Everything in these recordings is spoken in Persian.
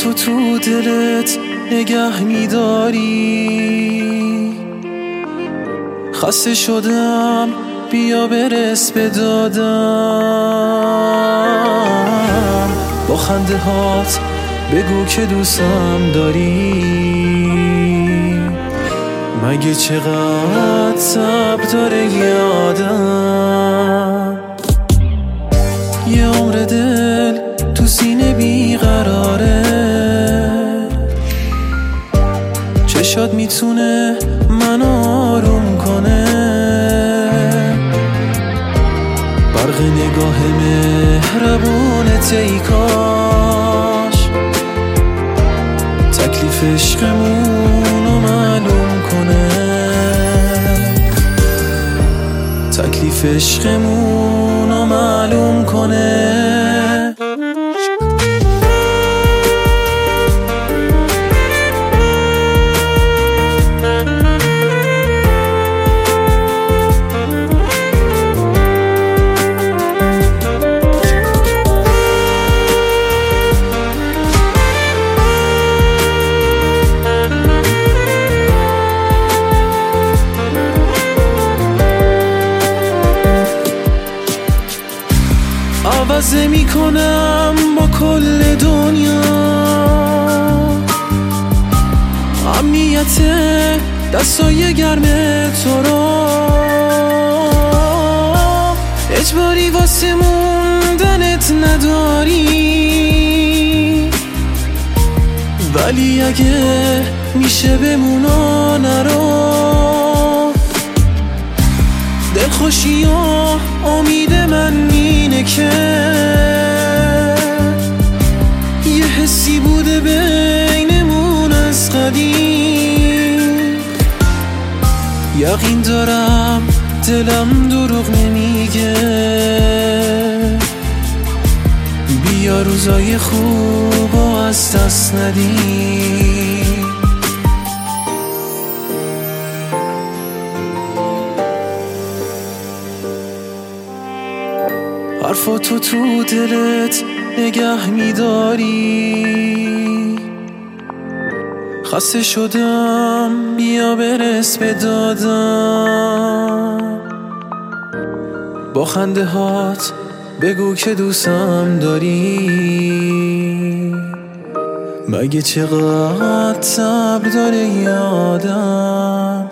حرفاتو تو دلت نگه میداری. خسته شدم بیا برس به دادم. با خنده هات بگو که دوستم داری. مگه چقدر صبر داره یادم. یه عمر دل تو سینه بیقراره. چشات میتونه منو آروم کنه. برق نگاه مهربونت ای کاش تکلیف عشقمونو معلوم کنه. تکلیف عشقمونو معلوم کنه. عوض میکنم با کل دنیا. امنیت دستای گرم تو را اجباری واسه موندنت نداری. ولی اگه میشه بمونا نرو. دلخوشی و امید من اینه که یه حسی بوده بینمون از قدیم. یقین دارم دلم دروغ نمیگه. بیا روزای خوبو از دست ندیم. حرفاتو تو دلت نگه میداری. خسته شدم بیا برس به دادم. با خنده هات بگو که دوستم داری. مگه چقدر صبر داره یادم.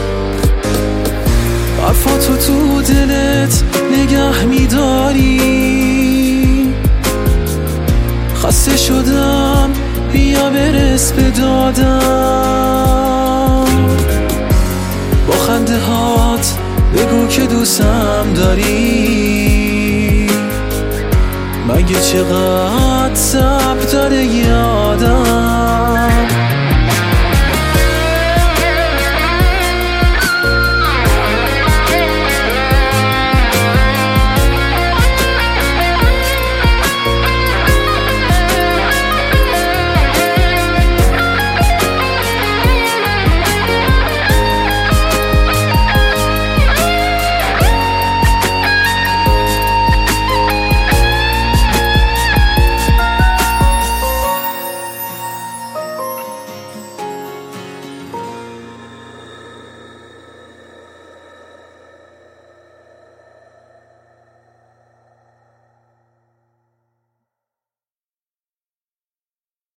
حرفاتو تو دلت نگه میداری. خسته شدم بیا برس به دادم. با خنده هات بگو که دوستم داری. مگه چقدر صبر داره یادم.